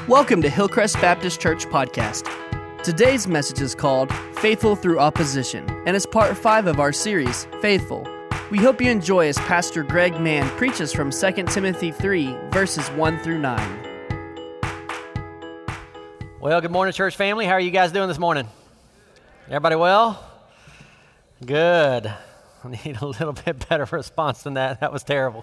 Welcome to Hillcrest Baptist Church Podcast. Today's message is called Faithful Through Opposition, and is part 5 of our series, Faithful. We hope you enjoy as Pastor Greg Mann preaches from 2 Timothy 3, verses 1 through 9. Well, good morning, church family. How are you guys doing this morning? Everybody well? Good. I need a little bit better response than that. That was terrible.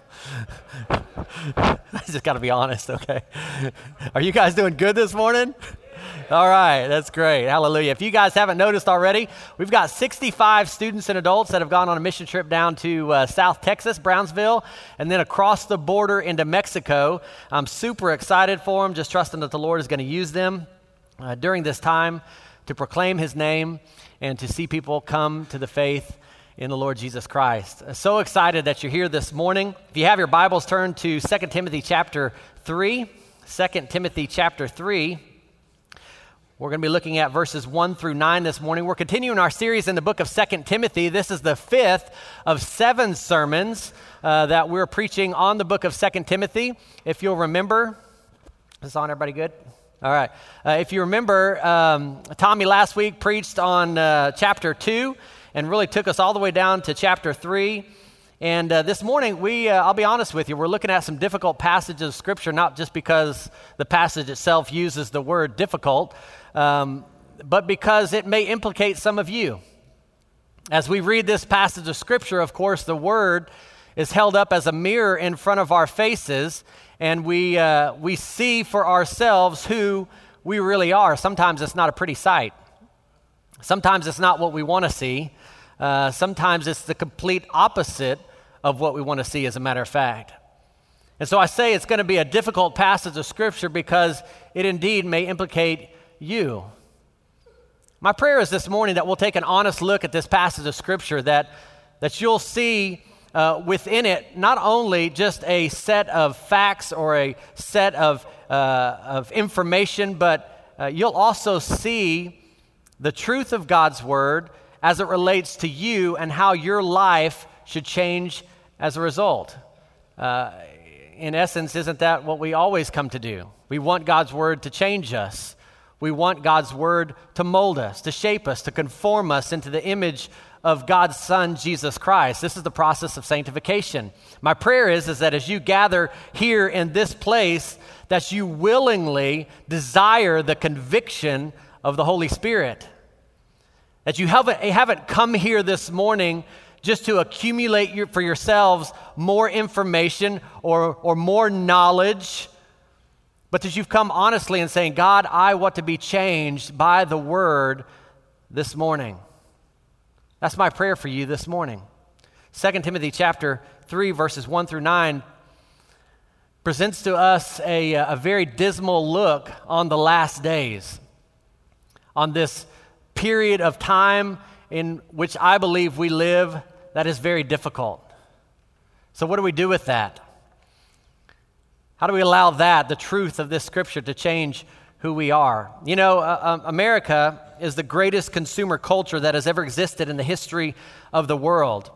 I just got to be honest, okay? Are you guys doing good this morning? All right, that's great. Hallelujah. If you guys haven't noticed already, we've got 65 students and adults that have gone on a mission trip down to South Texas, Brownsville, and then across the border into Mexico. I'm super excited for them, just trusting that the Lord is going to use them during this time to proclaim His name and to see people come to the faith in the Lord Jesus Christ. So excited that you're here this morning. If you have your Bibles, turn to 2 Timothy chapter 3. 2 Timothy chapter 3. We're going to be looking at verses 1 through 9 this morning. We're continuing our series in the book of 2 Timothy. This is the 5th of 7 sermons that we're preaching on the book of 2 Timothy. If you'll remember, is this on, everybody good? All right. If you remember, Tommy last week preached on chapter 2 and really took us all the way down to chapter 3. And this morning, I'll be honest with you, we're looking at some difficult passages of Scripture, not just because the passage itself uses the word difficult, but because it may implicate some of you. As we read this passage of Scripture, of course, the Word is held up as a mirror in front of our faces, and we see for ourselves who we really are. Sometimes it's not a pretty sight. Sometimes it's not what we want to see. Sometimes it's the complete opposite of what we want to see, as a matter of fact. And so I say it's going to be a difficult passage of Scripture because it indeed may implicate you. My prayer is this morning that we'll take an honest look at this passage of Scripture, that you'll see within it not only just a set of facts or a set of information, but you'll also see the truth of God's Word as it relates to you and how your life should change as a result. In essence, isn't that what we always come to do? We want God's Word to change us. We want God's Word to mold us, to shape us, to conform us into the image of God's Son, Jesus Christ. This is the process of sanctification. My prayer is that as you gather here in this place, that you willingly desire the conviction of the Holy Spirit. That you haven't come here this morning just to accumulate for yourselves more information or more knowledge, but that you've come honestly and saying, God, I want to be changed by the Word this morning. That's my prayer for you this morning. 2 Timothy chapter 3, verses 1 through 9 presents to us a very dismal look on the last days, on this period of time in which I believe we live that is very difficult. So what do we do with that? How do we allow that, the truth of this Scripture, to change who we are? You know, America is the greatest consumer culture that has ever existed in the history of the world.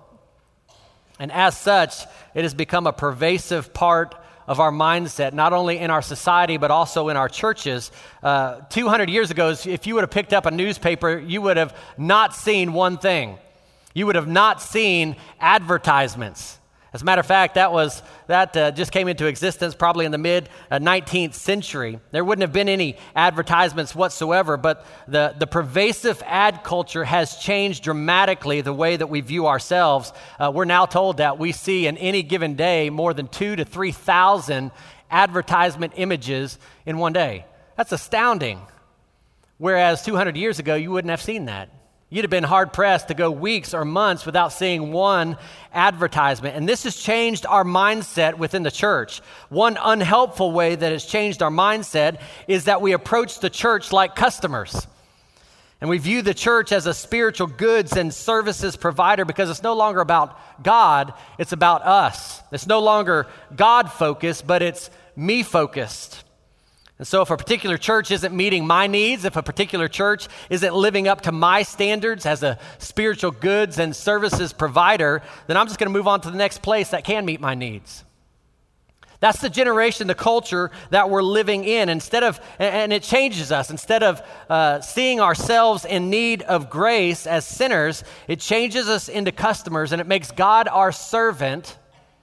And as such, it has become a pervasive part of our mindset, not only in our society, but also in our churches. 200 years ago, if you would have picked up a newspaper, you would have not seen one thing. You would have not seen advertisements. As a matter of fact, that just came into existence probably in the mid-19th century. There wouldn't have been any advertisements whatsoever, but the pervasive ad culture has changed dramatically the way that we view ourselves. We're now told that we see in any given day more than 2,000 to 3,000 advertisement images in one day. That's astounding. Whereas 200 years ago, you wouldn't have seen that. You'd have been hard-pressed to go weeks or months without seeing one advertisement. And this has changed our mindset within the church. One unhelpful way that has changed our mindset is that we approach the church like customers. And we view the church as a spiritual goods and services provider because it's no longer about God, it's about us. It's no longer God-focused, but it's me-focused. And so if a particular church isn't meeting my needs, if a particular church isn't living up to my standards as a spiritual goods and services provider, then I'm just going to move on to the next place that can meet my needs. That's the generation, the culture that we're living in. And it changes us. Instead of seeing ourselves in need of grace as sinners, it changes us into customers, and it makes God our servant,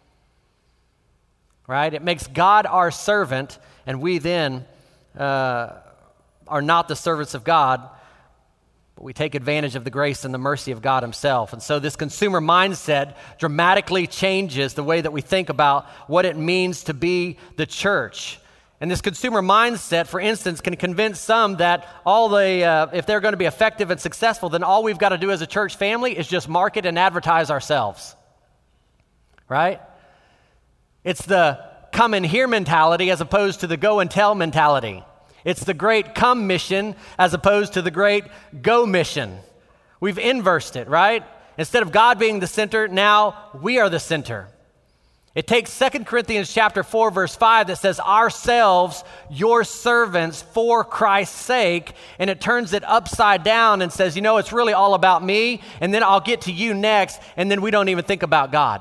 right? It makes God our servant, and we then are not the servants of God, but we take advantage of the grace and the mercy of God himself. And so this consumer mindset dramatically changes the way that we think about what it means to be the church. And this consumer mindset, for instance, can convince some that if they're going to be effective and successful, then all we've got to do as a church family is just market and advertise ourselves, right? It's the come and hear mentality as opposed to the go and tell mentality. It's the great come mission as opposed to the great go mission. We've inversed it, right? Instead of God being the center, now we are the center. It takes 2 Corinthians chapter 4, verse 5 that says, ourselves, your servants, for Christ's sake, and it turns it upside down and says, it's really all about me, and then I'll get to you next, and then we don't even think about God.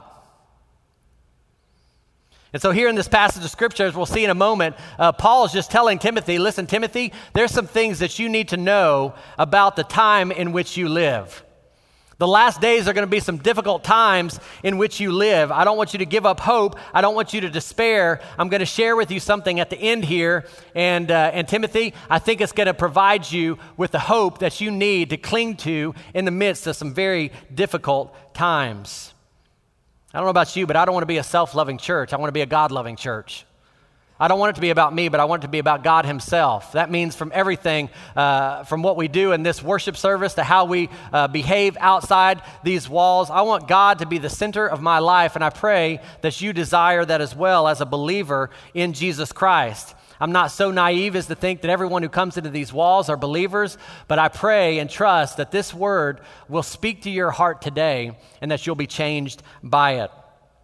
And so here in this passage of Scripture, as we'll see in a moment, Paul is just telling Timothy, listen, Timothy, there's some things that you need to know about the time in which you live. The last days are going to be some difficult times in which you live. I don't want you to give up hope. I don't want you to despair. I'm going to share with you something at the end here. And Timothy, I think it's going to provide you with the hope that you need to cling to in the midst of some very difficult times. I don't know about you, but I don't want to be a self-loving church. I want to be a God-loving church. I don't want it to be about me, but I want it to be about God himself. That means from everything, from what we do in this worship service to how we behave outside these walls. I want God to be the center of my life, and I pray that you desire that as well as a believer in Jesus Christ. I'm not so naive as to think that everyone who comes into these walls are believers, but I pray and trust that this word will speak to your heart today and that you'll be changed by it.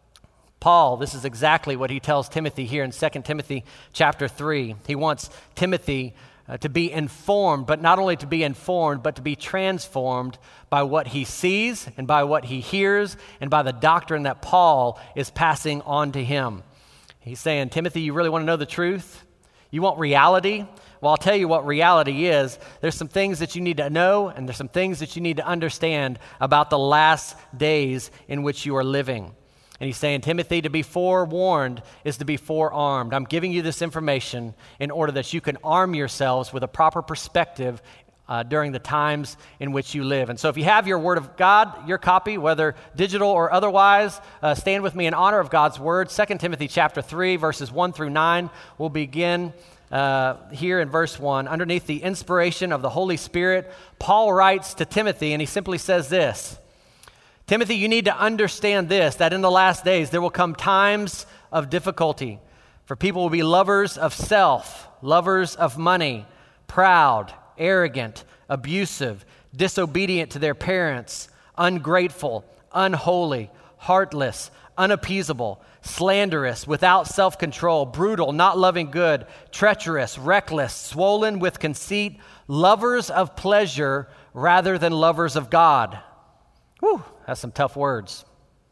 Paul, this is exactly what he tells Timothy here in 2 Timothy chapter 3. He wants Timothy to be informed, but not only to be informed, but to be transformed by what he sees and by what he hears and by the doctrine that Paul is passing on to him. He's saying, Timothy, you really want to know the truth? You want reality? Well, I'll tell you what reality is. There's some things that you need to know, and there's some things that you need to understand about the last days in which you are living. And he's saying, Timothy, to be forewarned is to be forearmed. I'm giving you this information in order that you can arm yourselves with a proper perspective during the times in which you live. And so if you have your Word of God, your copy, whether digital or otherwise, stand with me in honor of God's Word. 2 Timothy chapter 3, verses 1 through 9. We'll begin here in verse 1. Underneath the inspiration of the Holy Spirit, Paul writes to Timothy, and he simply says this, Timothy, you need to understand this, that in the last days there will come times of difficulty, for people will be lovers of self, lovers of money, proud, arrogant, abusive, disobedient to their parents, ungrateful, unholy, heartless, unappeasable, slanderous, without self-control, brutal, not loving good, treacherous, reckless, swollen with conceit, lovers of pleasure rather than lovers of God. Whew, that's some tough words.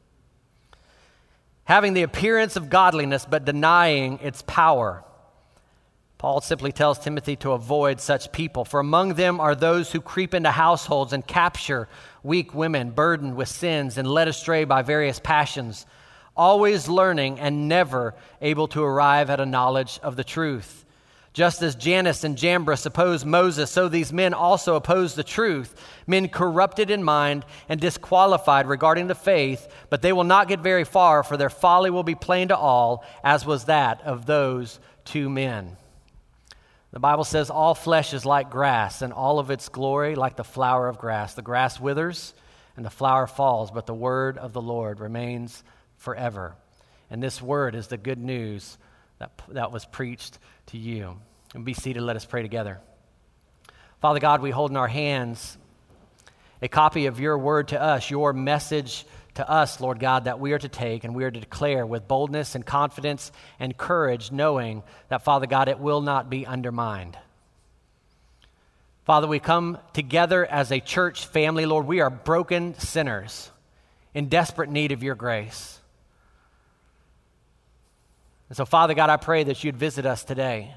Having the appearance of godliness but denying its power. Paul simply tells Timothy to avoid such people, for among them are those who creep into households and capture weak women burdened with sins and led astray by various passions, always learning and never able to arrive at a knowledge of the truth. Just as Jannes and Jambres opposed Moses, so these men also oppose the truth, men corrupted in mind and disqualified regarding the faith, but they will not get very far, for their folly will be plain to all, as was that of those two men. The Bible says all flesh is like grass, and all of its glory like the flower of grass. The grass withers and the flower falls, but the word of the Lord remains forever. And this word is the good news that was preached to you. And be seated, let us pray together. Father God, we hold in our hands a copy of your word to us, your message to us, Lord God, that we are to take and we are to declare with boldness and confidence and courage, knowing that, Father God, it will not be undermined. Father, we come together as a church family, Lord. We are broken sinners in desperate need of your grace. And so, Father God, I pray that you'd visit us today.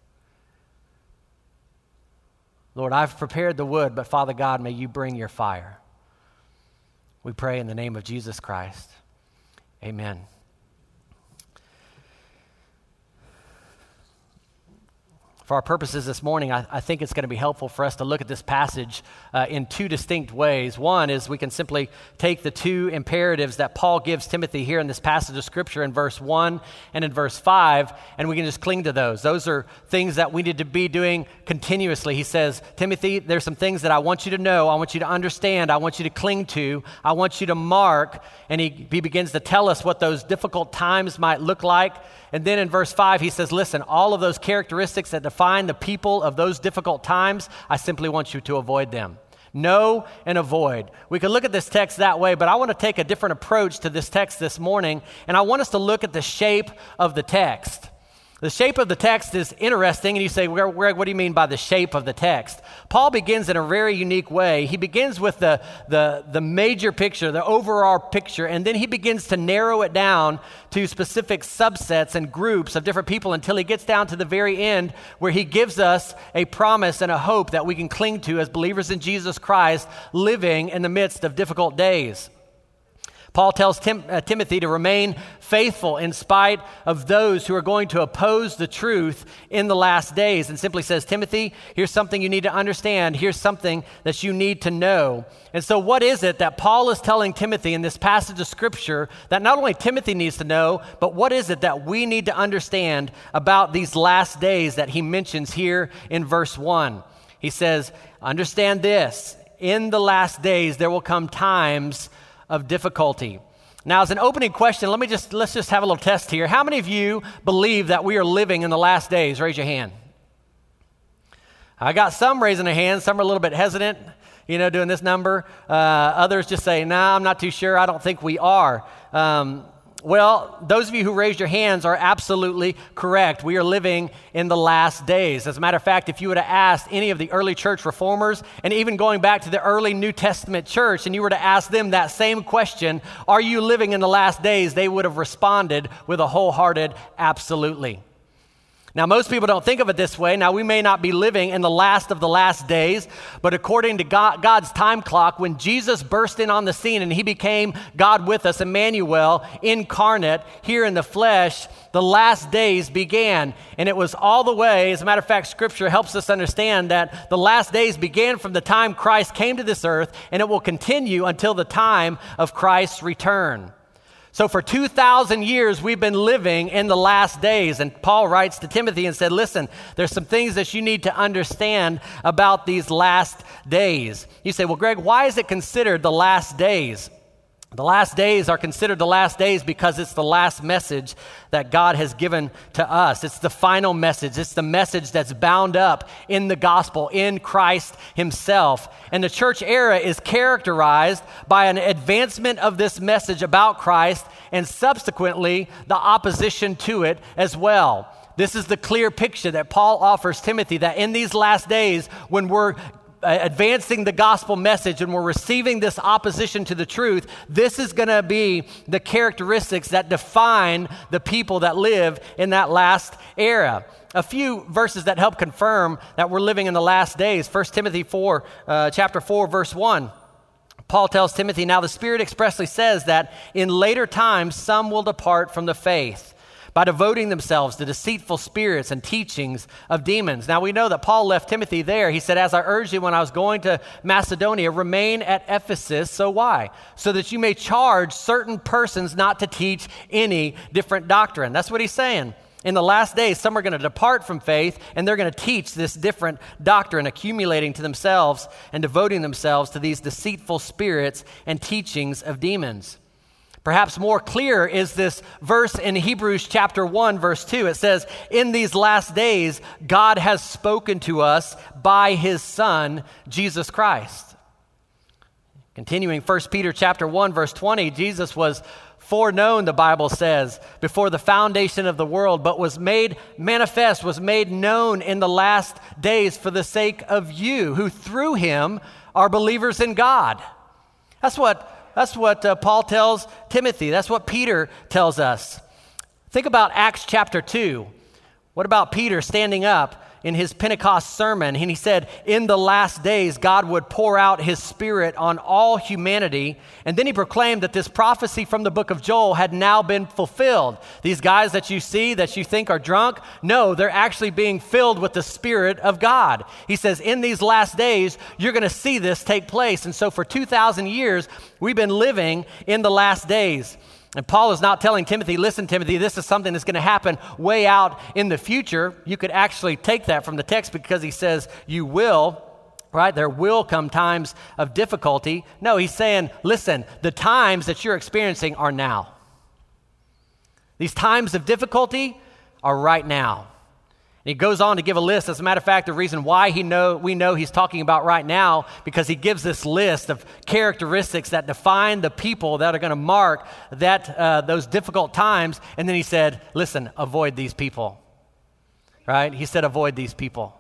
Lord, I've prepared the wood, but Father God, may you bring your fire. We pray in the name of Jesus Christ. Amen. For our purposes this morning, I think it's going to be helpful for us to look at this passage in two distinct ways. One is we can simply take the two imperatives that Paul gives Timothy here in this passage of Scripture in verse 1 and in verse 5, and we can just cling to those. Those are things that we need to be doing continuously. He says, Timothy, there's some things that I want you to know, I want you to understand, I want you to cling to, I want you to mark, and he begins to tell us what those difficult times might look like. And then in verse 5, he says, listen, all of those characteristics that define the people of those difficult times, I simply want you to avoid them. Know and avoid. We could look at this text that way, but I want to take a different approach to this text this morning, and I want us to look at the shape of the text. The shape of the text is interesting, and you say, Greg, what do you mean by the shape of the text? Paul begins in a very unique way. He begins with the major picture, the overall picture, and then he begins to narrow it down to specific subsets and groups of different people until he gets down to the very end where he gives us a promise and a hope that we can cling to as believers in Jesus Christ, living in the midst of difficult days. Paul tells Timothy to remain faithful in spite of those who are going to oppose the truth in the last days, and simply says, Timothy, here's something you need to understand. Here's something that you need to know. And so what is it that Paul is telling Timothy in this passage of Scripture that not only Timothy needs to know, but what is it that we need to understand about these last days that he mentions here in verse 1? He says, understand this, in the last days there will come times of difficulty. Now, as an opening question, let's just have a little test here. How many of you believe that we are living in the last days? Raise your hand. I got some raising their hands. Some are a little bit hesitant, doing this number. Others just say, nah, I'm not too sure. I don't think we are. Well, those of you who raised your hands are absolutely correct. We are living in the last days. As a matter of fact, if you would have asked any of the early church reformers, and even going back to the early New Testament church, and you were to ask them that same question, are you living in the last days? They would have responded with a wholehearted absolutely. Now, most people don't think of it this way. Now, we may not be living in the last of the last days, but according to God's time clock, when Jesus burst in on the scene and he became God with us, Emmanuel, incarnate, here in the flesh, the last days began. And it was all the way, as a matter of fact, Scripture helps us understand that the last days began from the time Christ came to this earth, and it will continue until the time of Christ's return. So for 2,000 years, we've been living in the last days. And Paul writes to Timothy and said, listen, there's some things that you need to understand about these last days. You say, well, Greg, why is it considered the last days? The last days are considered the last days because it's the last message that God has given to us. It's the final message. It's the message that's bound up in the gospel, in Christ himself. And the church era is characterized by an advancement of this message about Christ and subsequently the opposition to it as well. This is the clear picture that Paul offers Timothy, that in these last days, when we're advancing the gospel message and we're receiving this opposition to the truth, this is going to be the characteristics that define the people that live in that last era. A few verses that help confirm that we're living in the last days. 1 Timothy 4, chapter 4, verse 1. Paul tells Timothy, now the Spirit expressly says that in later times some will depart from the faith by devoting themselves to deceitful spirits and teachings of demons. Now we know that Paul left Timothy there. He said, as I urged you when I was going to Macedonia, remain at Ephesus. So why? So that you may charge certain persons not to teach any different doctrine. That's what he's saying. In the last days, some are going to depart from faith and they're going to teach this different doctrine, accumulating to themselves and devoting themselves to these deceitful spirits and teachings of demons. Perhaps more clear is this verse in Hebrews chapter 1, verse 2. It says, in these last days, God has spoken to us by his Son, Jesus Christ. Continuing 1 Peter chapter 1, verse 20, Jesus was foreknown, the Bible says, before the foundation of the world, but was made manifest, was made known in the last days for the sake of you, who through him are believers in God. That's what Paul tells Timothy. That's what Peter tells us. Think about Acts chapter 2. What about Peter standing up in his Pentecost sermon, and he said, in the last days, God would pour out his Spirit on all humanity. And then he proclaimed that this prophecy from the book of Joel had now been fulfilled. These guys that you see, that you think are drunk, no, they're actually being filled with the Spirit of God. He says, in these last days, you're going to see this take place. And so for 2,000 years, we've been living in the last days. And Paul is not telling Timothy, listen, Timothy, this is something that's going to happen way out in the future. You could actually take that from the text because he says you will, right? There will come times of difficulty. No, he's saying, listen, the times that you're experiencing are now. These times of difficulty are right now. And he goes on to give a list. As a matter of fact, the reason why we know he's talking about right now, because he gives this list of characteristics that define the people that are going to mark those difficult times. And then he said, listen, avoid these people. Right? He said, avoid these people.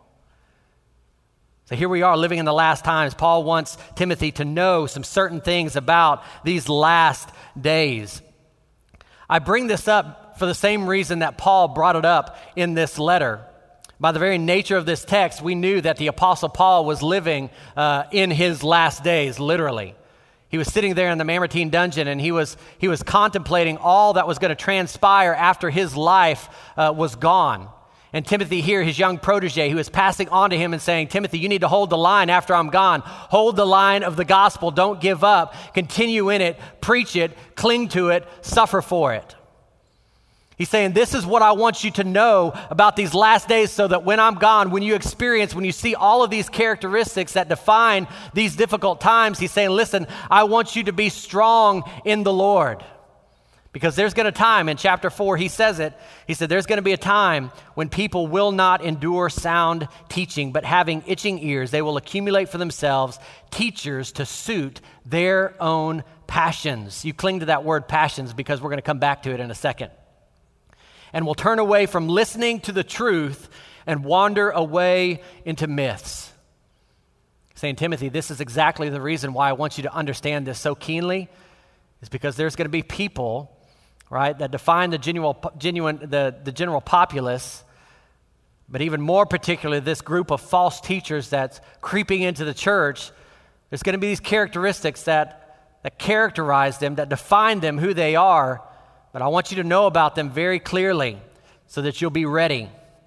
So here we are living in the last times. Paul wants Timothy to know some certain things about these last days. I bring this up for the same reason that Paul brought it up in this letter. By the very nature of this text, we knew that the Apostle Paul was living in his last days, literally. He was sitting there in the Mamertine dungeon, and he was contemplating all that was going to transpire after his life was gone. And Timothy here, his young protege, who is passing on to him and saying, Timothy, you need to hold the line after I'm gone. Hold the line of the gospel. Don't give up. Continue in it. Preach it. Cling to it. Suffer for it. He's saying, this is what I want you to know about these last days so that when I'm gone, when you see all of these characteristics that define these difficult times, he's saying, listen, I want you to be strong in the Lord. Because there's going to time, in chapter 4, he says it, he said, there's going to be a time when people will not endure sound teaching, but having itching ears, they will accumulate for themselves teachers to suit their own passions. You cling to that word passions because we're going to come back to it in a second. And will turn away from listening to the truth and wander away into myths. Saying, Timothy, this is exactly the reason why I want you to understand this so keenly, is because there's going to be people, right, that define the general populace, but even more particularly this group of false teachers that's creeping into the church. There's going to be these characteristics that characterize them, that define them, who they are. But I want you to know about them very clearly so that you'll be ready.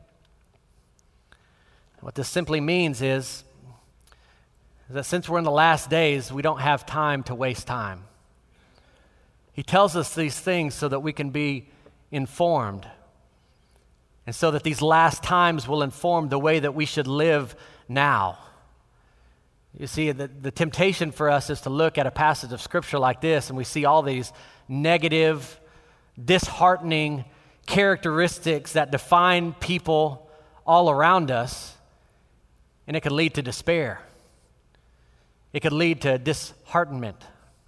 What this simply means is that since we're in the last days, we don't have time to waste time. He tells us these things so that we can be informed, and so that these last times will inform the way that we should live now. You see, the temptation for us is to look at a passage of Scripture like this, and we see all these negative, disheartening characteristics that define people all around us, and it could lead to despair. It could lead to disheartenment.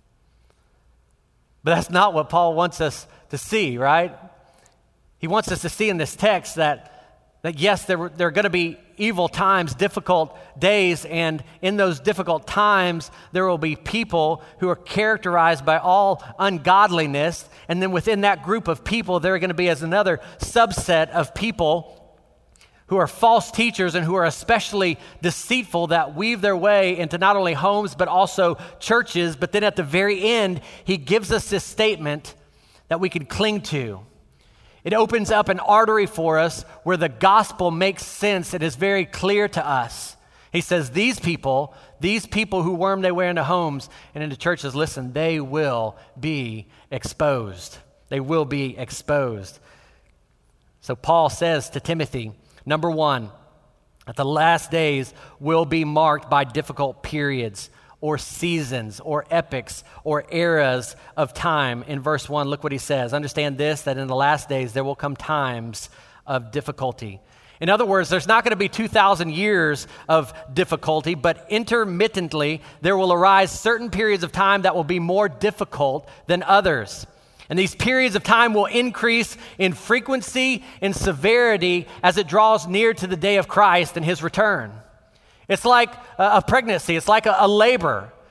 But that's not what Paul wants us to see, right? He wants us to see in this text that yes, there are going to be evil times, difficult days, and in those difficult times, there will be people who are characterized by all ungodliness, and then within that group of people, there are going to be as another subset of people who are false teachers and who are especially deceitful, that weave their way into not only homes but also churches. But then at the very end, he gives us this statement that we can cling to. It opens up an artery for us where the gospel makes sense. It is very clear to us. He says, these people who worm their way into homes and into churches, listen, they will be exposed. They will be exposed. So Paul says to Timothy, number one, that the last days will be marked by difficult periods or seasons or epochs or eras of time. In verse 1, look what he says. Understand this, that in the last days there will come times of difficulty. In other words, there's not going to be 2,000 years of difficulty, but intermittently there will arise certain periods of time that will be more difficult than others. And these periods of time will increase in frequency and severity as it draws near to the day of Christ and his return. It's like a pregnancy. It's like a labor,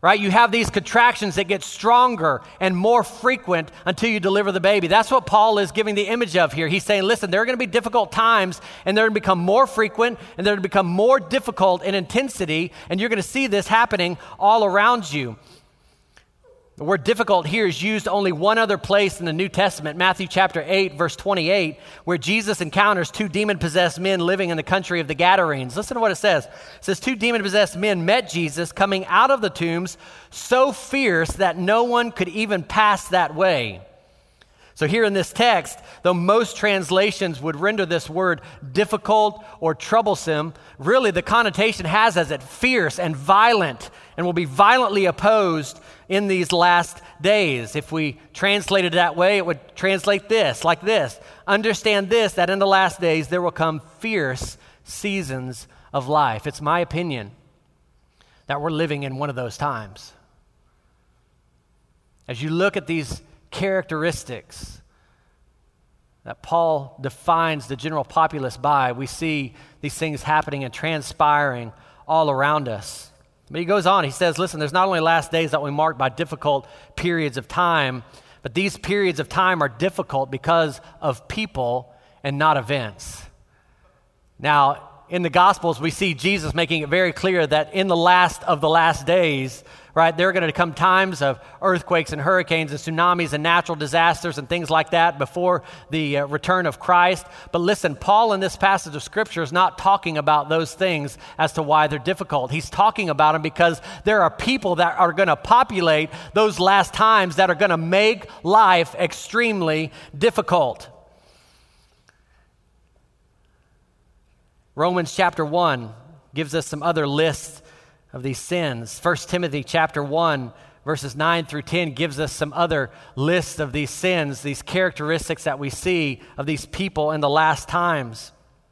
right? You have these contractions that get stronger and more frequent until you deliver the baby. That's what Paul is giving the image of here. He's saying, listen, there are going to be difficult times, and they're going to become more frequent, and they're going to become more difficult in intensity, and you're going to see this happening all around you. The word difficult here is used only one other place in the New Testament, Matthew chapter 8, verse 28, where Jesus encounters two demon-possessed men living in the country of the Gadarenes. Listen to what it says. It says, two demon-possessed men met Jesus coming out of the tombs so fierce that no one could even pass that way. So here in this text, though most translations would render this word difficult or troublesome, really the connotation has as it fierce and violent and will be violently opposed in these last days. If we translate it that way, it would translate this, like this. Understand this, that in the last days there will come fierce seasons of life. It's my opinion that we're living in one of those times. As you look at these characteristics that Paul defines the general populace by, we see these things happening and transpiring all around us. But he goes on, he says, listen, there's not only last days that will be marked by difficult periods of time, but these periods of time are difficult because of people and not events. Now, in the Gospels, we see Jesus making it very clear that in the last of the last days, right, there are going to come times of earthquakes and hurricanes and tsunamis and natural disasters and things like that before the return of Christ. But listen, Paul in this passage of Scripture is not talking about those things as to why they're difficult. He's talking about them because there are people that are going to populate those last times that are going to make life extremely difficult. Romans chapter 1 gives us some other lists of these sins. 1 Timothy chapter 1, verses 9 through 10 gives us some other lists of these sins, these characteristics that we see of these people in the last times.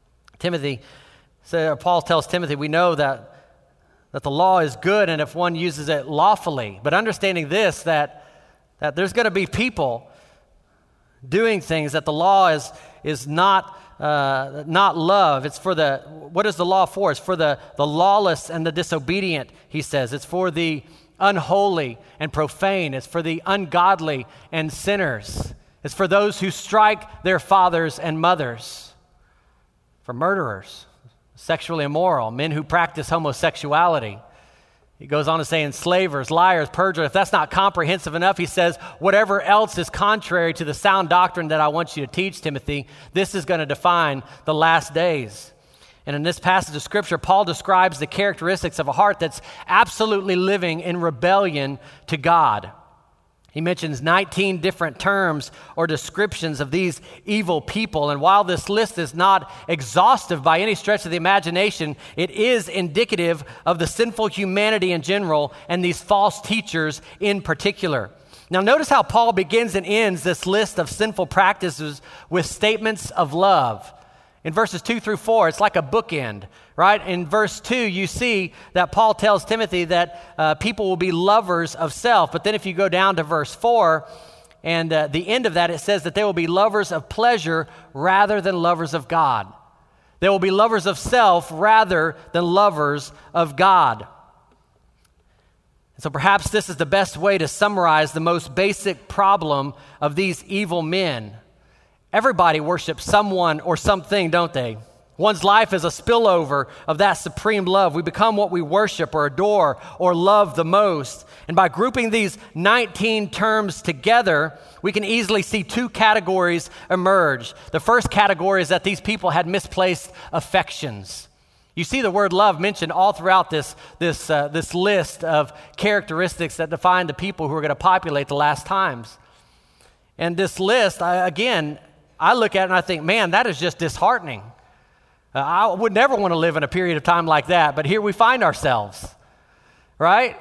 Paul tells Timothy, we know that the law is good and if one uses it lawfully, but understanding this, that there's going to be people doing things that the law is not love. It's for what is the law for? It's for the lawless and the disobedient, he says. It's for the unholy and profane. It's for the ungodly and sinners. It's for those who strike their fathers and mothers, for murderers, sexually immoral, men who practice homosexuality. He goes on to say enslavers, liars, perjurers. If that's not comprehensive enough, he says, whatever else is contrary to the sound doctrine that I want you to teach, Timothy, this is going to define the last days. And in this passage of Scripture, Paul describes the characteristics of a heart that's absolutely living in rebellion to God. He mentions 19 different terms or descriptions of these evil people. And while this list is not exhaustive by any stretch of the imagination, it is indicative of the sinful humanity in general and these false teachers in particular. Now, notice how Paul begins and ends this list of sinful practices with statements of love. In verses 2 through 4, it's like a bookend, right? In verse 2, you see that Paul tells Timothy that people will be lovers of self. But then if you go down to verse 4, and the end of that, it says that they will be lovers of pleasure rather than lovers of God. They will be lovers of self rather than lovers of God. So perhaps this is the best way to summarize the most basic problem of these evil men. Everybody worships someone or something, don't they? One's life is a spillover of that supreme love. We become what we worship or adore or love the most. And by grouping these 19 terms together, we can easily see two categories emerge. The first category is that these people had misplaced affections. You see the word love mentioned all throughout this list of characteristics that define the people who are going to populate the last times. And this list, I look at it and I think, man, that is just disheartening. I would never want to live in a period of time like that, but here we find ourselves, right?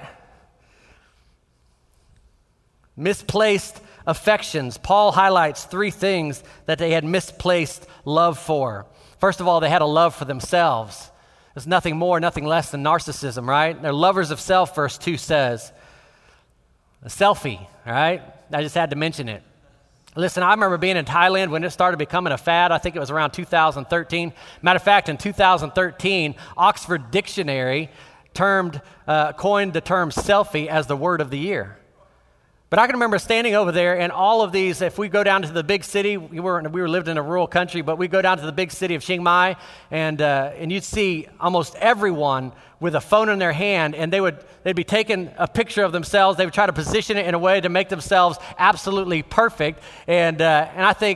Misplaced affections. Paul highlights three things that they had misplaced love for. First of all, they had a love for themselves. There's nothing more, nothing less than narcissism, right? They're lovers of self, verse 2 says. A selfie, right? I just had to mention it. Listen, I remember being in Thailand when it started becoming a fad. I think it was around 2013. Matter of fact, in 2013, Oxford Dictionary coined the term selfie as the word of the year. But I can remember standing over there, and all of these, if we go down to the big city, we were lived in a rural country, but we go down to the big city of Chiang Mai, and you'd see almost everyone with a phone in their hand, and they'd be taking a picture of themselves. They would try to position it in a way to make themselves absolutely perfect. And I think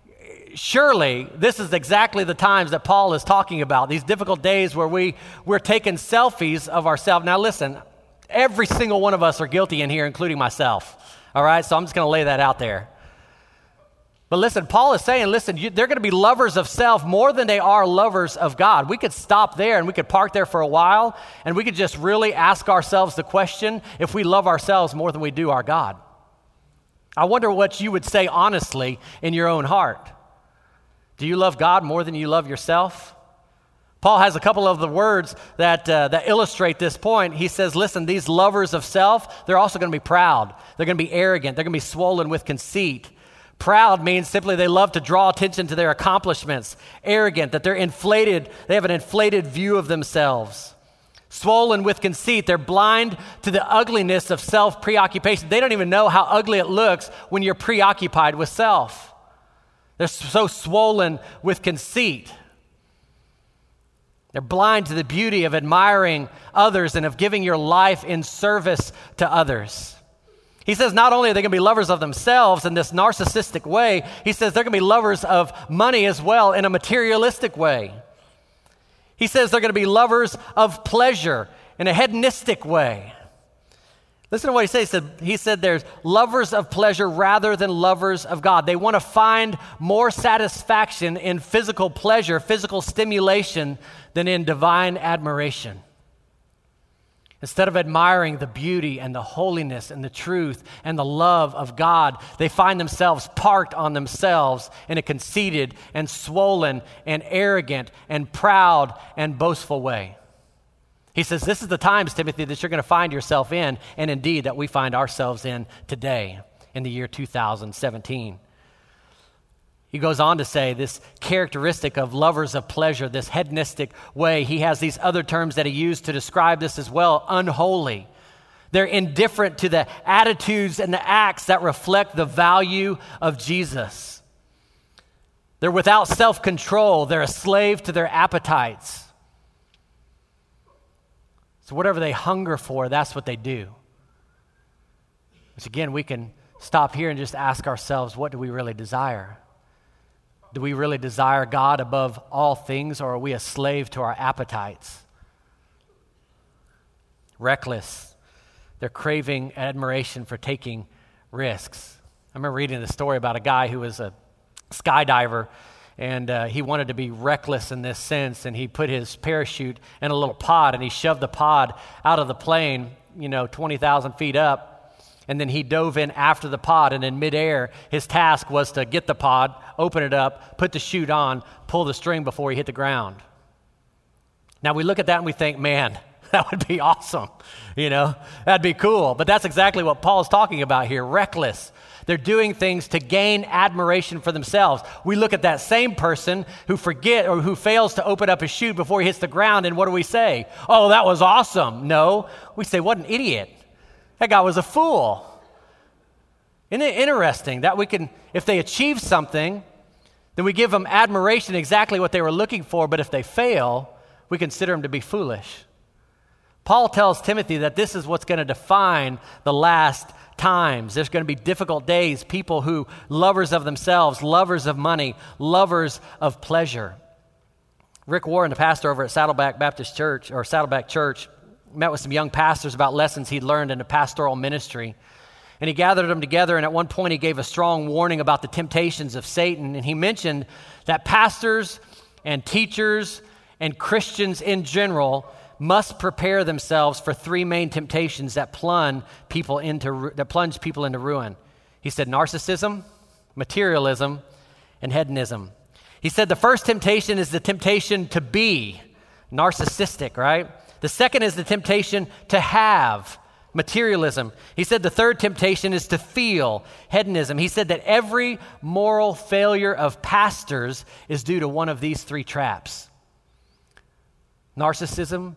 surely this is exactly the times that Paul is talking about, these difficult days where we're taking selfies of ourselves. Now listen, every single one of us are guilty in here, including myself. All right, so I'm just going to lay that out there. But listen, Paul is saying, they're going to be lovers of self more than they are lovers of God. We could stop there and we could park there for a while, and we could just really ask ourselves the question if we love ourselves more than we do our God. I wonder what you would say honestly in your own heart. Do you love God more than you love yourself? Paul has a couple of the words that illustrate this point. He says, listen, these lovers of self, they're also going to be proud. They're going to be arrogant. They're going to be swollen with conceit. Proud means simply they love to draw attention to their accomplishments. Arrogant, that they're inflated. They have an inflated view of themselves. Swollen with conceit, they're blind to the ugliness of self-preoccupation. They don't even know how ugly it looks when you're preoccupied with self. They're so swollen with conceit. They're blind to the beauty of admiring others and of giving your life in service to others. He says not only are they going to be lovers of themselves in this narcissistic way, he says they're going to be lovers of money as well in a materialistic way. He says they're going to be lovers of pleasure in a hedonistic way. Listen to what he says. He said there's lovers of pleasure rather than lovers of God. They want to find more satisfaction in physical pleasure, physical stimulation, than in divine admiration. Instead of admiring the beauty and the holiness and the truth and the love of God, they find themselves parked on themselves in a conceited and swollen and arrogant and proud and boastful way. He says, this is the times, Timothy, that you're going to find yourself in, and indeed that we find ourselves in today, in the year 2017. He goes on to say this characteristic of lovers of pleasure, this hedonistic way. He has these other terms that he used to describe this as well, unholy. They're indifferent to the attitudes and the acts that reflect the value of Jesus. They're without self-control. They're a slave to their appetites. So whatever they hunger for, that's what they do. Which again, we can stop here and just ask ourselves, what do we really desire? Do we really desire God above all things, or are we a slave to our appetites? Reckless. They're craving admiration for taking risks. I remember reading the story about a guy who was a skydiver, and he wanted to be reckless in this sense, and he put his parachute in a little pod, and he shoved the pod out of the plane, 20,000 feet up, and then he dove in after the pod, and in midair, his task was to get the pod, open it up, put the chute on, pull the string before he hit the ground. Now we look at that and we think, man, that would be awesome. That'd be cool. But that's exactly what Paul's talking about here, reckless. They're doing things to gain admiration for themselves. We look at that same person who who fails to open up his chute before he hits the ground, and what do we say? Oh, that was awesome. No, we say, what an idiot. That guy was a fool. Isn't it interesting that we can, if they achieve something, then we give them admiration, exactly what they were looking for, but if they fail, we consider them to be foolish. Paul tells Timothy that this is what's going to define the last times. There's going to be difficult days, people who, lovers of themselves, lovers of money, lovers of pleasure. Rick Warren, the pastor over at Saddleback Church, met with some young pastors about lessons he'd learned in a pastoral ministry. And he gathered them together, and at one point he gave a strong warning about the temptations of Satan. And he mentioned that pastors and teachers and Christians in general must prepare themselves for three main temptations that plunge people into ruin. He said narcissism, materialism, and hedonism. He said the first temptation is the temptation to be narcissistic, right? The second is the temptation to have, materialism. He said the third temptation is to feel, hedonism. He said that every moral failure of pastors is due to one of these three traps: narcissism,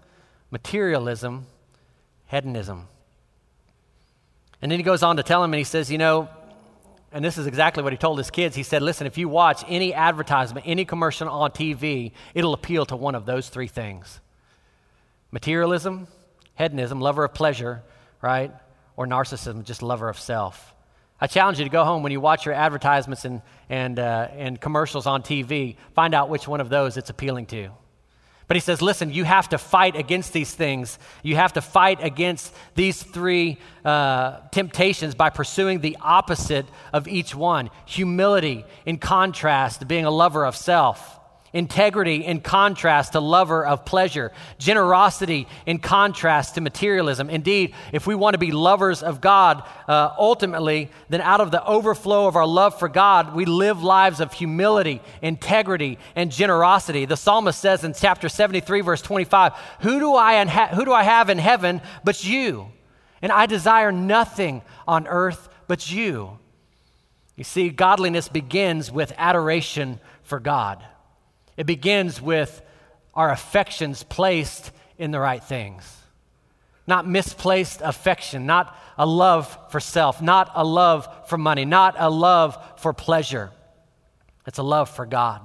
materialism, hedonism. And then he goes on to tell him, and he says, and this is exactly what he told his kids. He said, listen, if you watch any advertisement, any commercial on TV, it'll appeal to one of those three things. Materialism, hedonism, lover of pleasure, right? Or narcissism, just lover of self. I challenge you to go home when you watch your advertisements and commercials on TV, find out which one of those it's appealing to. But he says, listen, you have to fight against these things. You have to fight against these three temptations by pursuing the opposite of each one. Humility in contrast to being a lover of self. Integrity in contrast to lover of pleasure. Generosity in contrast to materialism. Indeed, if we want to be lovers of God, ultimately, then out of the overflow of our love for God, we live lives of humility, integrity, and generosity. The psalmist says in chapter 73, verse 25, who do I have in heaven but you? And I desire nothing on earth but you. You see, godliness begins with adoration for God. It begins with our affections placed in the right things. Not misplaced affection, not a love for self, not a love for money, not a love for pleasure. It's a love for God.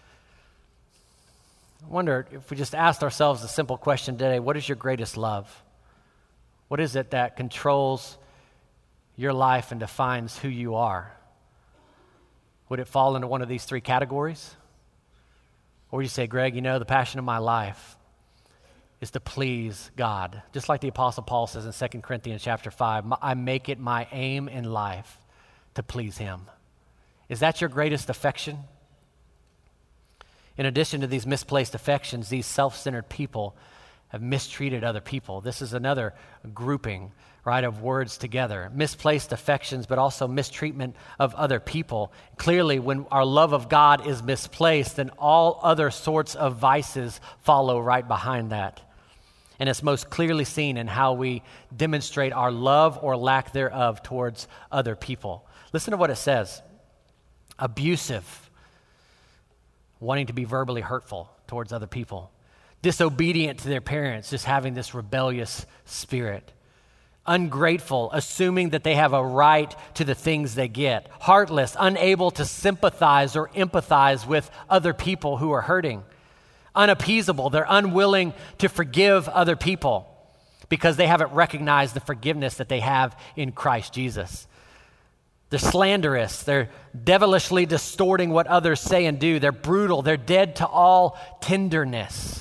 I wonder if we just asked ourselves the simple question today, what is your greatest love? What is it that controls your life and defines who you are? Would it fall into one of these three categories? Or you say, Greg, the passion of my life is to please God. Just like the Apostle Paul says in 2 Corinthians chapter 5, I make it my aim in life to please him. Is that your greatest affection? In addition to these misplaced affections, these self-centered people have mistreated other people. This is another grouping, right, of words together. Misplaced affections, but also mistreatment of other people. Clearly, when our love of God is misplaced, then all other sorts of vices follow right behind that. And it's most clearly seen in how we demonstrate our love or lack thereof towards other people. Listen to what it says. Abusive, wanting to be verbally hurtful towards other people. Disobedient to their parents, just having this rebellious spirit. Ungrateful, assuming that they have a right to the things they get. Heartless, unable to sympathize or empathize with other people who are hurting. Unappeasable, they're unwilling to forgive other people because they haven't recognized the forgiveness that they have in Christ Jesus. They're slanderous, they're devilishly distorting what others say and do. They're brutal, they're dead to all tenderness.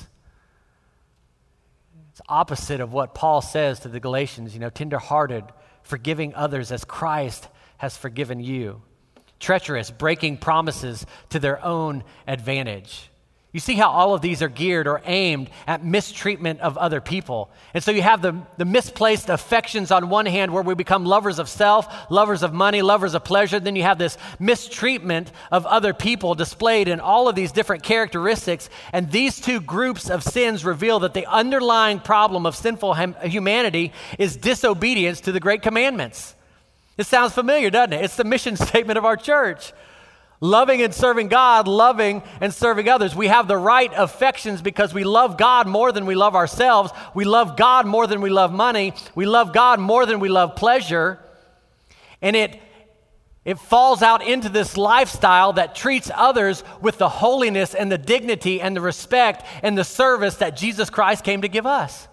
It's opposite of what Paul says to the Galatians, tender-hearted, forgiving others as Christ has forgiven you. Treacherous, breaking promises to their own advantage. You see how all of these are geared or aimed at mistreatment of other people. And so you have the misplaced affections on one hand where we become lovers of self, lovers of money, lovers of pleasure. Then you have this mistreatment of other people displayed in all of these different characteristics. And these two groups of sins reveal that the underlying problem of sinful humanity is disobedience to the great commandments. It sounds familiar, doesn't it? It's the mission statement of our church. Loving and serving God, loving and serving others. We have the right affections because we love God more than we love ourselves. We love God more than we love money. We love God more than we love pleasure. And it falls out into this lifestyle that treats others with the holiness and the dignity and the respect and the service that Jesus Christ came to give us.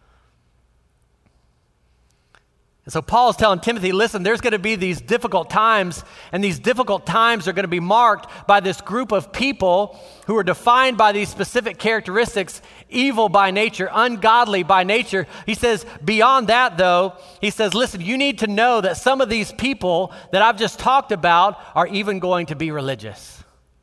And so Paul is telling Timothy, listen, there's going to be these difficult times, and these difficult times are going to be marked by this group of people who are defined by these specific characteristics, evil by nature, ungodly by nature. He says, beyond that though, he says, listen, you need to know that some of these people that I've just talked about are even going to be religious.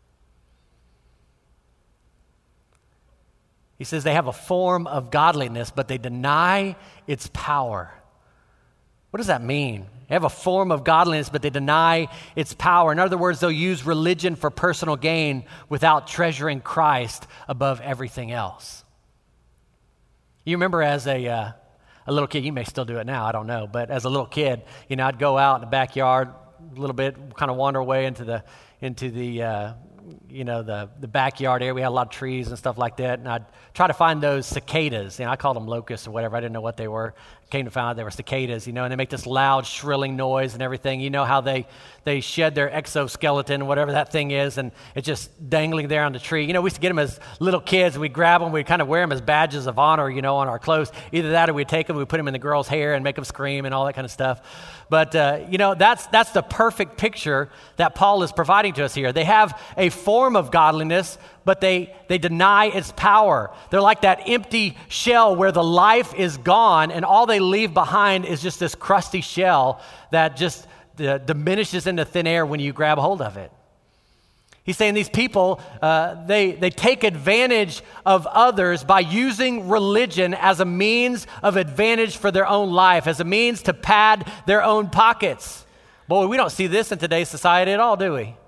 He says they have a form of godliness, but they deny its power. What does that mean? They have a form of godliness, but they deny its power. In other words, they'll use religion for personal gain without treasuring Christ above everything else. You remember as a little kid, you may still do it now, I don't know, but as a little kid, I'd go out in the backyard a little bit, kind of wander away into the the backyard area. We had a lot of trees and stuff like that, and I'd try to find those cicadas. I called them locusts or whatever. I didn't know what they were. Came to find out they were cicadas, and they make this loud, shrilling noise and everything. You know how they shed their exoskeleton, whatever that thing is, and it's just dangling there on the tree. We used to get them as little kids, and we'd grab them, we'd kind of wear them as badges of honor, on our clothes. Either that or we'd take them, we'd put them in the girl's hair and make them scream and all that kind of stuff. But, that's the perfect picture that Paul is providing to us here. They have a form of godliness, but they deny its power. They're like that empty shell where the life is gone, and all they leave behind is just this crusty shell that just diminishes into thin air when you grab hold of it. He's saying these people, they take advantage of others by using religion as a means of advantage for their own life, as a means to pad their own pockets. Boy, we don't see this in today's society at all, do we?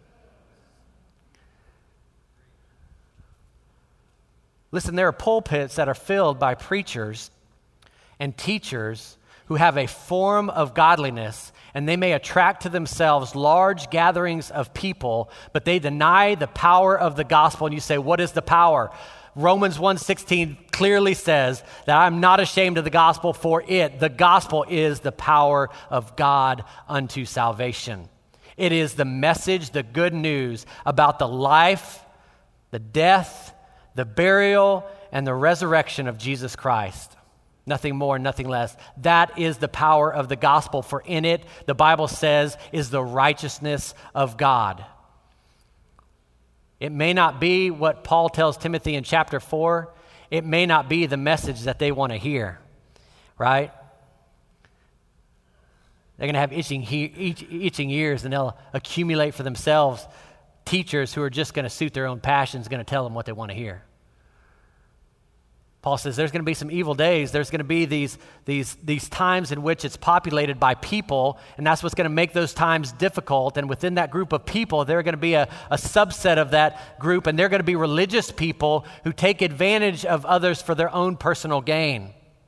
Listen, there are pulpits that are filled by preachers and teachers who have a form of godliness, and they may attract to themselves large gatherings of people, but they deny the power of the gospel. And you say, what is the power? Romans 1:16 clearly says that I'm not ashamed of the gospel, for the gospel is the power of God unto salvation. It is the message, the good news about the life, the death, the burial, and the resurrection of Jesus Christ. Nothing more, nothing less. That is the power of the gospel, for in it, the Bible says, is the righteousness of God. It may not be what Paul tells Timothy in chapter 4. It may not be the message that they want to hear, right? They're going to have itching ears, and they'll accumulate for themselves teachers who are just going to suit their own passions, going to tell them what they want to hear. Paul says there's going to be some evil days. There's going to be these times in which it's populated by people, and that's what's going to make those times difficult. And within that group of people, there are going to be a subset of that group, and they're going to be religious people who take advantage of others for their own personal gain.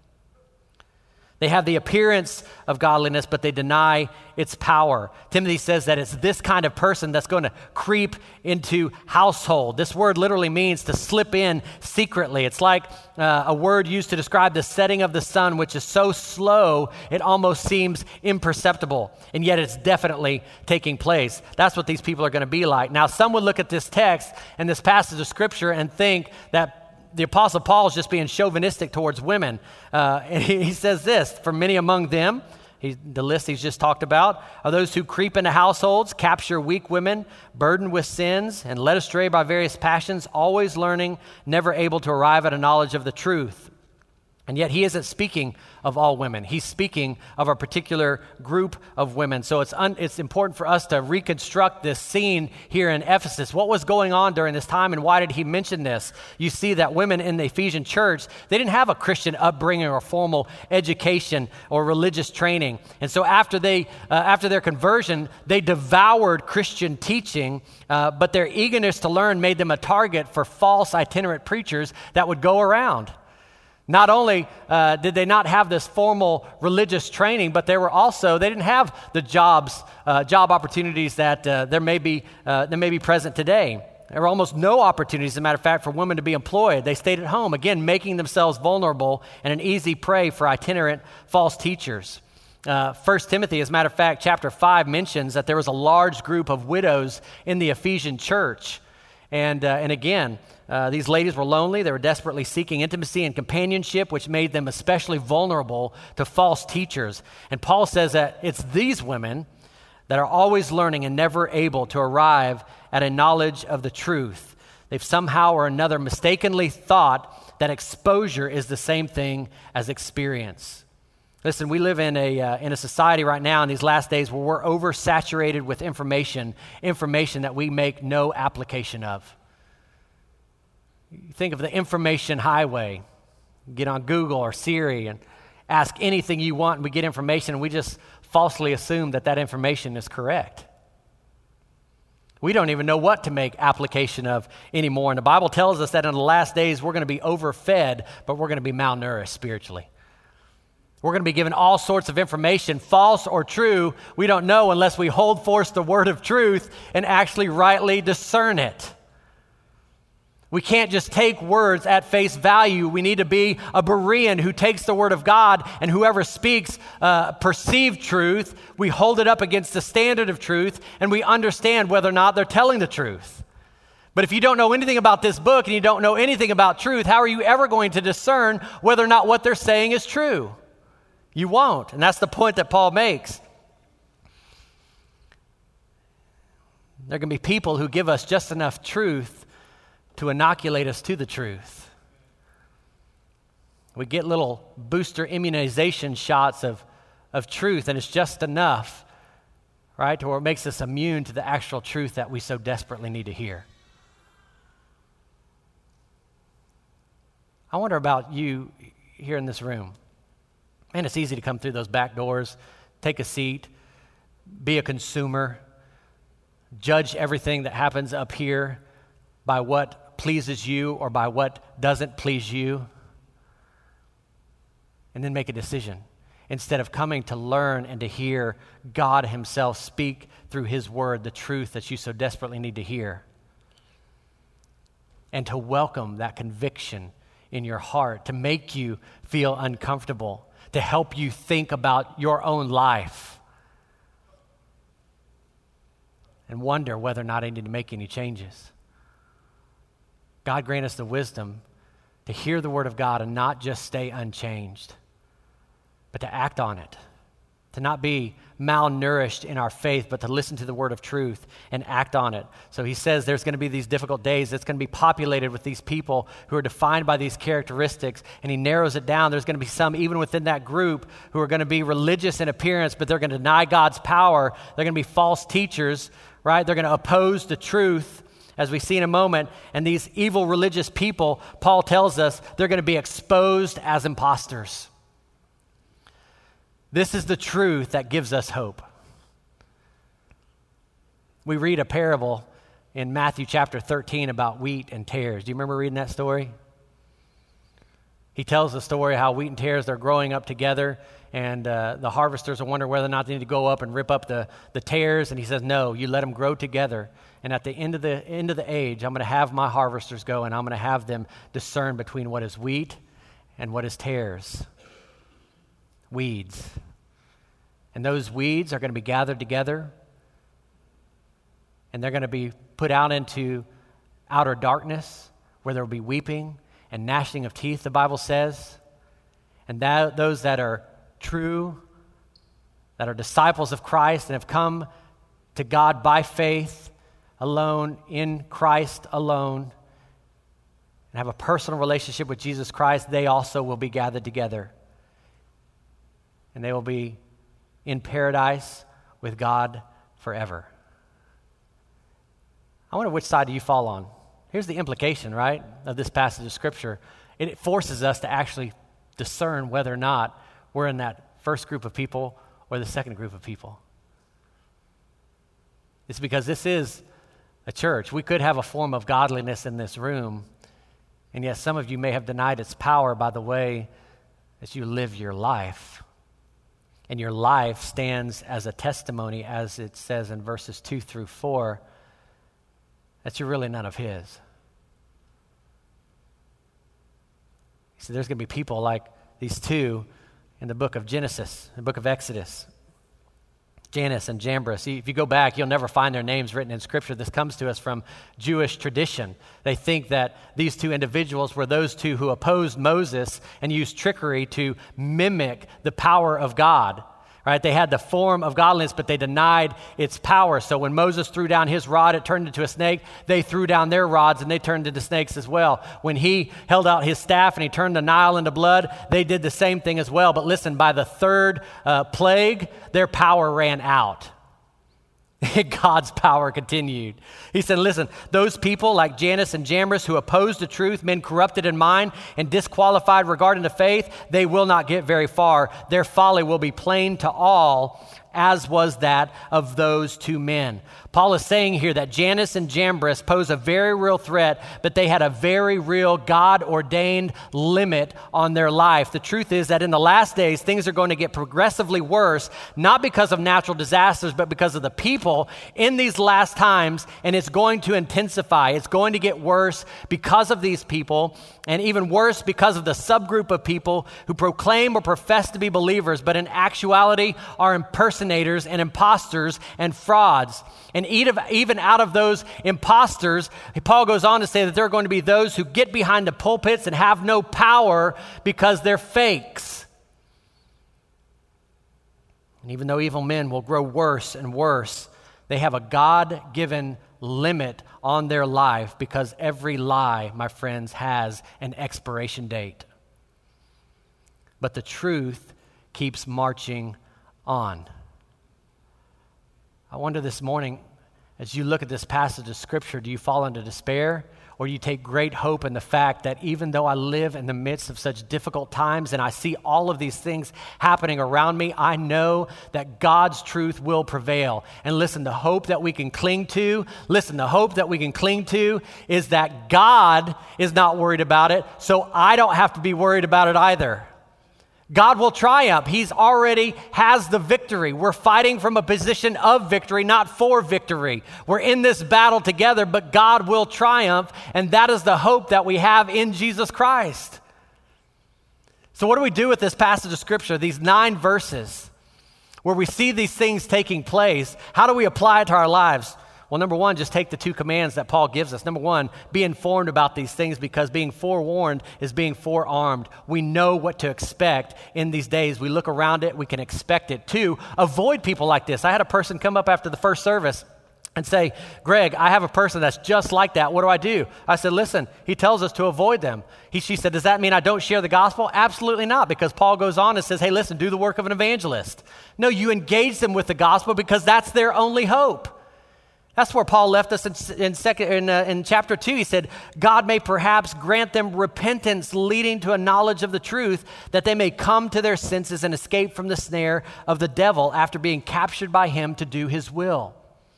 They have the appearance of godliness, but they deny its power. Timothy says that it's this kind of person that's going to creep into household. This word literally means to slip in secretly. It's like a word used to describe the setting of the sun, which is so slow it almost seems imperceptible, and yet it's definitely taking place. That's what these people are going to be like. Now, some would look at this text and this passage of Scripture and think that the Apostle Paul is just being chauvinistic towards women. And he says this, for many among them, the list he's just talked about, are those who creep into households, capture weak women, burdened with sins, and led astray by various passions, always learning, never able to arrive at a knowledge of the truth. And yet he isn't speaking of all women. He's speaking of a particular group of women. So it's important for us to reconstruct this scene here in Ephesus. What was going on during this time, and why did he mention this? You see that women in the Ephesian church, they didn't have a Christian upbringing or formal education or religious training. And so after their conversion, they devoured Christian teaching, but their eagerness to learn made them a target for false itinerant preachers that would go around. Not only did they not have this formal religious training, but they didn't have the job opportunities that there may be present today. There were almost no opportunities, as a matter of fact, for women to be employed. They stayed at home, again, making themselves vulnerable and an easy prey for itinerant false teachers. 1 Timothy, as a matter of fact, chapter 5 mentions that there was a large group of widows in the Ephesian church. And again, these ladies were lonely. They were desperately seeking intimacy and companionship, which made them especially vulnerable to false teachers. And Paul says that it's these women that are always learning and never able to arrive at a knowledge of the truth. They've somehow or another mistakenly thought that exposure is the same thing as experience. Listen, we live in a society right now in these last days where we're oversaturated with information that we make no application of. You think of the information highway. Get on Google or Siri and ask anything you want, and we get information, and we just falsely assume that information is correct. We don't even know what to make application of anymore. And the Bible tells us that in the last days we're going to be overfed, but we're going to be malnourished spiritually. We're going to be given all sorts of information, false or true. We don't know unless we hold forth the word of truth and actually rightly discern it. We can't just take words at face value. We need to be a Berean who takes the word of God, and whoever speaks perceived truth. We hold it up against the standard of truth, and we understand whether or not they're telling the truth. But if you don't know anything about this book and you don't know anything about truth, how are you ever going to discern whether or not what they're saying is true? You won't. And that's the point that Paul makes. There are going to be people who give us just enough truth to inoculate us to the truth. We get little booster immunization shots of truth, and it's just enough, right, to where it makes us immune to the actual truth that we so desperately need to hear. I wonder about you here in this room. Man, it's easy to come through those back doors, take a seat, be a consumer, judge everything that happens up here by what pleases you or by what doesn't please you, and then make a decision instead of coming to learn and to hear God himself speak through his word the truth that you so desperately need to hear, and to welcome that conviction in your heart, to make you feel uncomfortable, to help you think about your own life and wonder whether or not I need to make any changes. God grant us the wisdom to hear the word of God and not just stay unchanged, but to act on it, to not be malnourished in our faith, but to listen to the word of truth and act on it. So he says there's going to be these difficult days. It's going to be populated with these people who are defined by these characteristics, and he narrows it down. There's going to be some even within that group who are going to be religious in appearance, but they're going to deny God's power. They're going to be false teachers, right? They're going to oppose the truth, as we see in a moment. And these evil religious people, Paul tells us, they're going to be exposed as imposters. This is the truth that gives us hope. We read a parable in Matthew chapter 13 about wheat and tares. Do you remember reading that story? He tells the story how wheat and tares, they're growing up together, and the harvesters are wondering whether or not they need to go up and rip up the tares. And he says, no, you let them grow together. And at the end of the age, I'm going to have my harvesters go, and I'm going to have them discern between what is wheat and what is tares. Weeds. And those weeds are going to be gathered together, and they're going to be put out into outer darkness where there will be weeping and gnashing of teeth, the Bible says. And those that are true, that are disciples of Christ and have come to God by faith alone, in Christ alone, and have a personal relationship with Jesus Christ, they also will be gathered together. And they will be in paradise with God forever. I wonder which side do you fall on? Here's the implication, right, of this passage of Scripture. It forces us to actually discern whether or not we're in that first group of people or the second group of people. It's because this is a church. We could have a form of godliness in this room, and yet some of you may have denied its power by the way that you live your life. And your life stands as a testimony, as it says in verses 2 through 4, that you're really none of his. So there's going to be people like these two in the book of Genesis, the book of Exodus, Jannes and Jambres. If you go back, you'll never find their names written in Scripture. This comes to us from Jewish tradition. They think that these two individuals were those two who opposed Moses and used trickery to mimic the power of God. Right? They had the form of godliness, but they denied its power. So when Moses threw down his rod, it turned into a snake. They threw down their rods, and they turned into snakes as well. When he held out his staff and he turned the Nile into blood, they did the same thing as well. But listen, by the third plague, their power ran out. God's power continued. He said, listen, those people like Jannes and Jambres who opposed the truth, men corrupted in mind and disqualified regarding the faith, they will not get very far. Their folly will be plain to all, as was that of those two men. Paul is saying here that Jannes and Jambres pose a very real threat, but they had a very real God-ordained limit on their life. The truth is that in the last days, things are going to get progressively worse, not because of natural disasters, but because of the people in these last times, and it's going to intensify. It's going to get worse because of these people, and even worse because of the subgroup of people who proclaim or profess to be believers, but in actuality are impersonators and imposters and frauds. And even out of those imposters, Paul goes on to say that there are going to be those who get behind the pulpits and have no power because they're fakes. And even though evil men will grow worse and worse, they have a God-given limit on their life because every lie, my friends, has an expiration date. But the truth keeps marching on. I wonder this morning, as you look at this passage of Scripture, do you fall into despair? Or do you take great hope in the fact that even though I live in the midst of such difficult times and I see all of these things happening around me, I know that God's truth will prevail. And listen, the hope that we can cling to is that God is not worried about it, so I don't have to be worried about it either. God will triumph. He's already has the victory. We're fighting from a position of victory, not for victory. We're in this battle together, but God will triumph, and that is the hope that we have in Jesus Christ. So what do we do with this passage of Scripture, these 9 verses where we see these things taking place? How do we apply it to our lives? Well, number one, just take the 2 commands that Paul gives us. Number one, be informed about these things because being forewarned is being forearmed. We know what to expect in these days. We look around it, we can expect it. 2, avoid people like this. I had a person come up after the first service and say, Greg, I have a person that's just like that. What do I do? I said, listen, he tells us to avoid them. She said, does that mean I don't share the gospel? Absolutely not, because Paul goes on and says, hey, listen, do the work of an evangelist. No, you engage them with the gospel because that's their only hope. That's where Paul left us in chapter 2. He said, God may perhaps grant them repentance leading to a knowledge of the truth, that they may come to their senses and escape from the snare of the devil after being captured by him to do his will.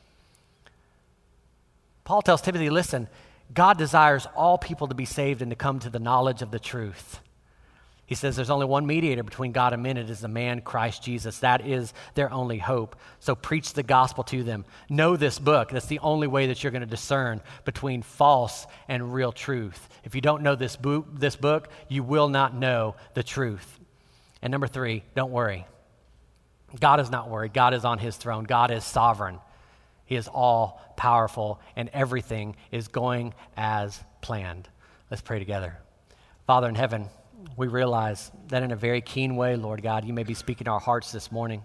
Paul tells Timothy, listen, God desires all people to be saved and to come to the knowledge of the truth. He says there's only one mediator between God and men. It is the man Christ Jesus. That is their only hope. So preach the gospel to them. Know this book. That's the only way that you're going to discern between false and real truth. If you don't know this book, you will not know the truth. And number 3, don't worry. God is not worried. God is on his throne. God is sovereign. He is all powerful, and everything is going as planned. Let's pray together. Father in heaven, we realize that in a very keen way, Lord God, you may be speaking to our hearts this morning.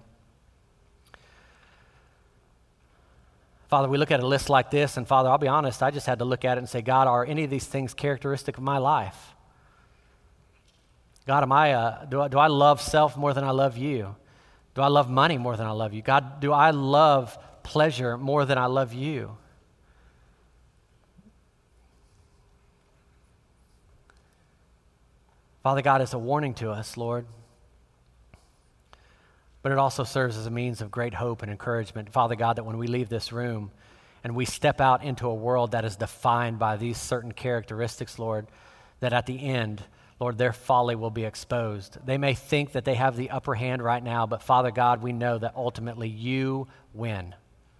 Father, we look at a list like this, and Father, I'll be honest, I just had to look at it and say, God, are any of these things characteristic of my life? God, do I love self more than I love you? Do I love money more than I love you? God, do I love pleasure more than I love you? Father God, it's a warning to us, Lord, but it also serves as a means of great hope and encouragement. Father God, that when we leave this room and we step out into a world that is defined by these certain characteristics, Lord, that at the end, Lord, their folly will be exposed. They may think that they have the upper hand right now, but Father God, we know that ultimately you win.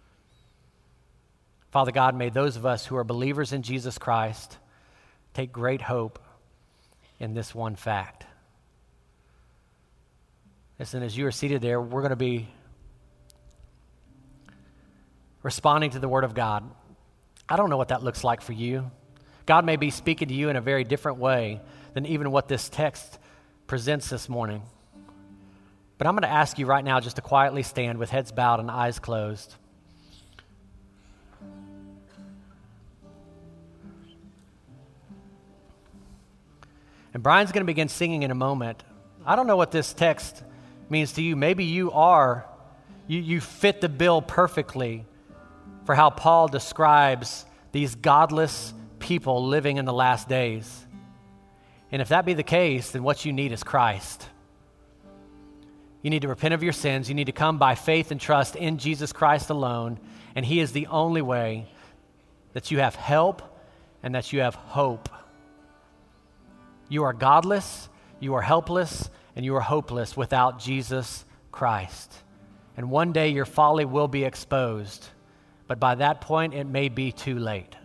Father God, may those of us who are believers in Jesus Christ take great hope in this one fact. Listen, as you are seated there, we're going to be responding to the Word of God. I don't know what that looks like for you. God may be speaking to you in a very different way than even what this text presents this morning. But I'm going to ask you right now just to quietly stand with heads bowed and eyes closed. And Brian's going to begin singing in a moment. I don't know what this text means to you. Maybe you fit the bill perfectly for how Paul describes these godless people living in the last days. And if that be the case, then what you need is Christ. You need to repent of your sins. You need to come by faith and trust in Jesus Christ alone. And he is the only way that you have help and that you have hope. You are godless, you are helpless, and you are hopeless without Jesus Christ. And one day your folly will be exposed, but by that point it may be too late.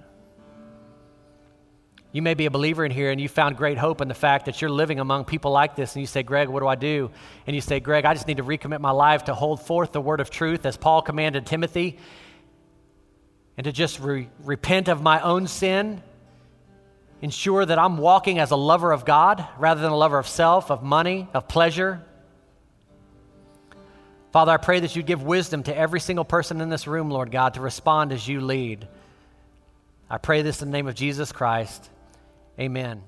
You may be a believer in here and you found great hope in the fact that you're living among people like this, and you say, Greg, what do I do? And you say, Greg, I just need to recommit my life to hold forth the word of truth as Paul commanded Timothy, and to just repent of my own sin, ensure that I'm walking as a lover of God rather than a lover of self, of money, of pleasure. Father, I pray that you'd give wisdom to every single person in this room, Lord God, to respond as you lead. I pray this in the name of Jesus Christ. Amen.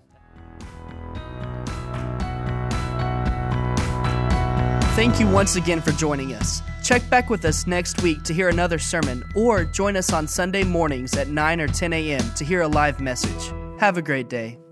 Thank you once again for joining us. Check back with us next week to hear another sermon, or join us on Sunday mornings at 9 or 10 a.m. to hear a live message. Have a great day.